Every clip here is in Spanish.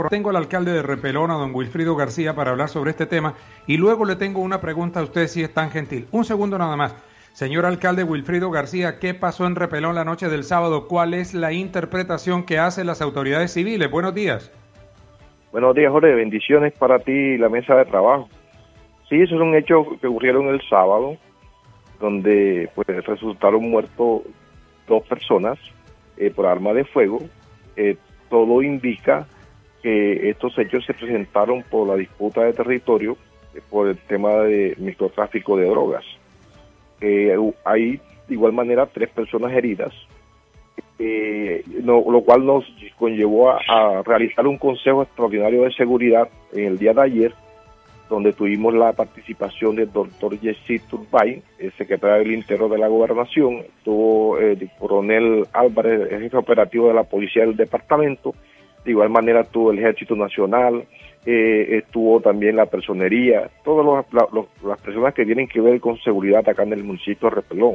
Tengo al alcalde de Repelón, a don Wilfrido García, para hablar sobre este tema, y luego le tengo una pregunta a usted, si es tan gentil. Un segundo nada más. Señor alcalde Wilfrido García, ¿qué pasó en Repelón la noche del sábado? ¿Cuál es la interpretación que hacen las autoridades civiles? Buenos días. Buenos días, Jorge. Bendiciones para ti y la mesa de trabajo. Sí, esos son hechos que ocurrieron el sábado, donde pues resultaron muertos 2 personas por arma de fuego. Todo indica que estos hechos se presentaron por la disputa de territorio, por el tema de microtráfico de drogas. Hay de igual manera 3 personas heridas, lo cual nos conllevó a realizar un consejo extraordinario de seguridad en el día de ayer, donde tuvimos la participación del doctor Jesse Turbay, el secretario del Interior de la Gobernación, estuvo el coronel Álvarez, el jefe operativo de la policía del departamento, de igual manera estuvo el Ejército Nacional, estuvo también la personería, todas las personas que tienen que ver con seguridad acá en el municipio de Repelón.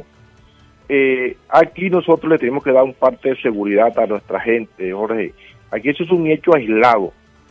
Aquí nosotros le tenemos que dar un parte de seguridad a nuestra gente, Jorge. Aquí eso es un hecho aislado.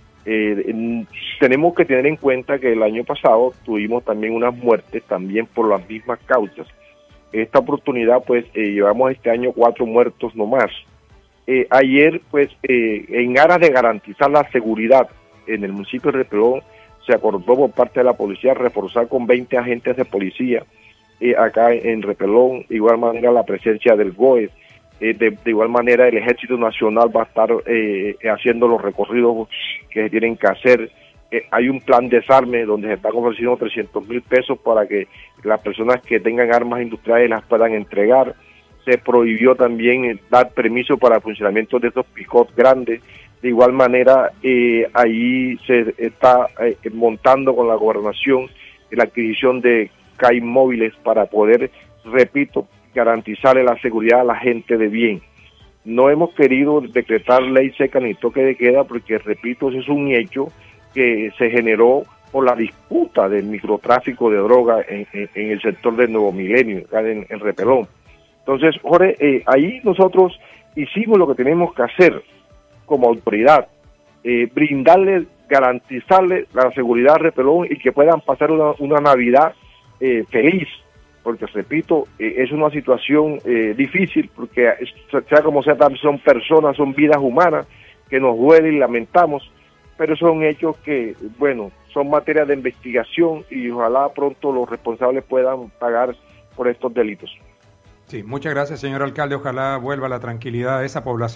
Tenemos que tener en cuenta que el año pasado tuvimos también unas muertes, también por las mismas causas. Esta oportunidad, pues, llevamos este año 4 muertos nomás. Ayer, pues, en aras de garantizar la seguridad en el municipio de Repelón, se acordó por parte de la policía reforzar con 20 agentes de policía acá en Repelón, de igual manera la presencia del GOE, de igual manera el Ejército Nacional va a estar haciendo los recorridos que se tienen que hacer. Hay un plan de desarme donde se están ofreciendo 300,000 pesos para que las personas que tengan armas industriales las puedan entregar. Se prohibió también dar permiso para el funcionamiento de estos pick-up grandes. De igual manera, ahí se está montando con la gobernación la adquisición de CAI móviles para poder, repito, garantizarle la seguridad a la gente de bien. No hemos querido decretar ley seca ni toque de queda porque, repito, eso es un hecho que se generó por la disputa del microtráfico de droga en el sector del Nuevo Milenio, acá en Repelón. Entonces, Jorge, ahí nosotros hicimos lo que tenemos que hacer como autoridad, brindarle, garantizarle la seguridad a Repelón y que puedan pasar una Navidad feliz, porque repito, es una situación difícil, porque sea como sea, son personas, son vidas humanas que nos duele y lamentamos, pero son hechos que, bueno, son materia de investigación y ojalá pronto los responsables puedan pagar por estos delitos. Sí, muchas gracias, señor alcalde. Ojalá vuelva la tranquilidad a esa población.